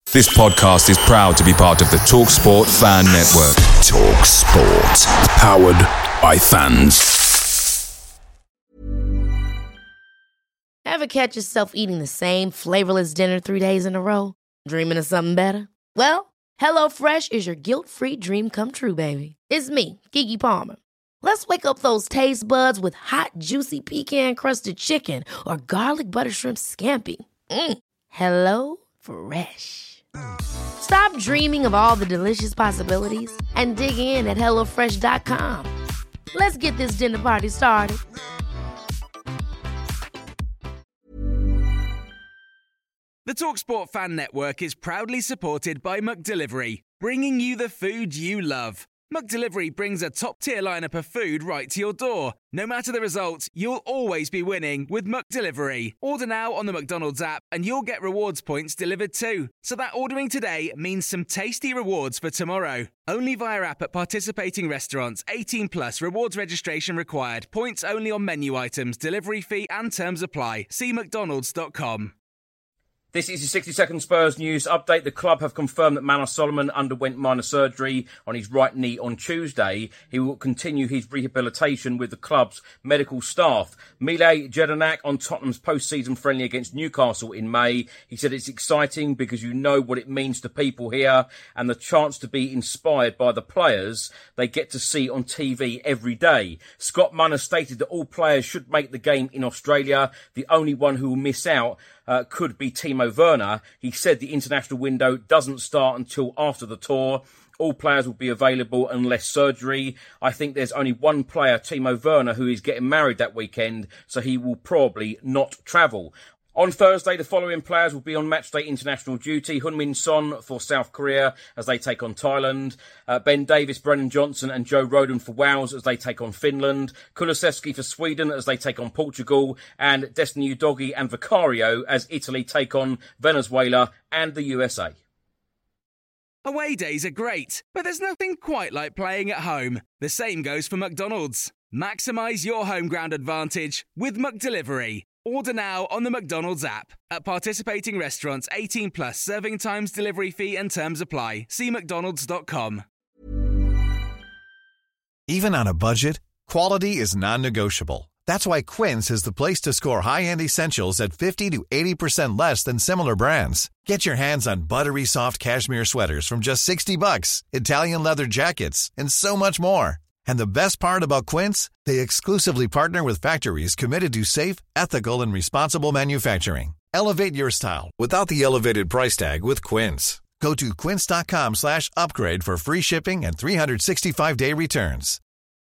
This podcast is proud to be part of the TalkSport Fan Network. TalkSport. Powered by fans. Ever catch yourself eating the same flavorless dinner 3 days in a row? Dreaming of something better? Well, HelloFresh is your guilt-free dream come true, baby. It's me, Keke Palmer. Let's wake up those taste buds with hot, juicy pecan-crusted chicken or garlic butter shrimp scampi. Hello Fresh. Stop dreaming of all the delicious possibilities and dig in at HelloFresh.com. Let's get this dinner party started. The TalkSport Fan Network is proudly supported by McDelivery, bringing you the food you love. McDelivery brings a top-tier lineup of food right to your door. No matter the result, you'll always be winning with McDelivery. Order now on the McDonald's app and you'll get rewards points delivered too. So that ordering today means some tasty rewards for tomorrow. Only via app at participating restaurants. 18 plus. Rewards registration required. Points only on menu items. Delivery fee and terms apply. See mcdonalds.com. This is your 60-second Spurs news update. The club have confirmed that Manor Solomon underwent minor surgery on his right knee on Tuesday. He will continue his rehabilitation with the club's medical staff. Mile Jedinak on Tottenham's post-season friendly against Newcastle in May. He said it's exciting because you know what it means to people here and the chance to be inspired by the players they get to see on TV every day. Scott Munn has stated that all players should make the game in Australia. The only one who will miss out could be Timo Werner. He said the international window doesn't start until after the tour. All players will be available unless surgery. I think there's only one player, Timo Werner, who is getting married that weekend, so he will probably not travel. On Thursday, the following players will be on matchday international duty. Heung-min Son for South Korea as they take on Thailand. Ben Davis, Brennan Johnson and Joe Rodon for Wales as they take on Finland. Kulusevski for Sweden as they take on Portugal. And Destiny Udogie and Vicario as Italy take on Venezuela and the USA. Away days are great, but there's nothing quite like playing at home. The same goes for McDonald's. Maximise your home ground advantage with McDelivery. Order now on the McDonald's app. At participating restaurants, 18 plus, serving times, delivery fee and terms apply. See mcdonalds.com. Even on a budget, quality is non-negotiable. That's why Quince is the place to score high-end essentials at 50 to 80% less than similar brands. Get your hands on buttery soft cashmere sweaters from just $60, Italian leather jackets, and so much more. And the best part about Quince, they exclusively partner with factories committed to safe, ethical, and responsible manufacturing. Elevate your style without the elevated price tag with Quince. Go to quince.com/upgrade for free shipping and 365-day returns.